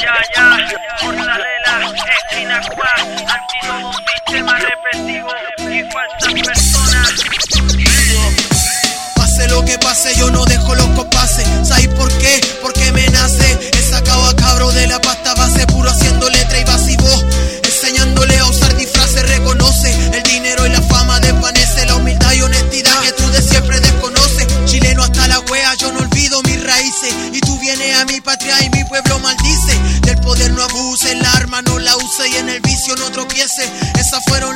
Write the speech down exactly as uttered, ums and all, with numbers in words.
Ya, ya, por la de la esquina cual, anti todo un sistema represivo y falsas personas. Pase lo que pase, yo no dejo los compases. ¿Sabes por qué? Porque me nace. He sacado a cabro de la pasta base, puro haciendo letra y vacío, enseñándole a usar disfraces. Reconoce el dinero y la fama desvanece la humildad y honestidad que tú de siempre desconoces. Chileno hasta la wea, yo no olvido mis raíces. Y tú vienes a mi patria y mi pueblo maldice. Del poder no abuses, la arma no la use y en el vicio no tropiece. Esas fueron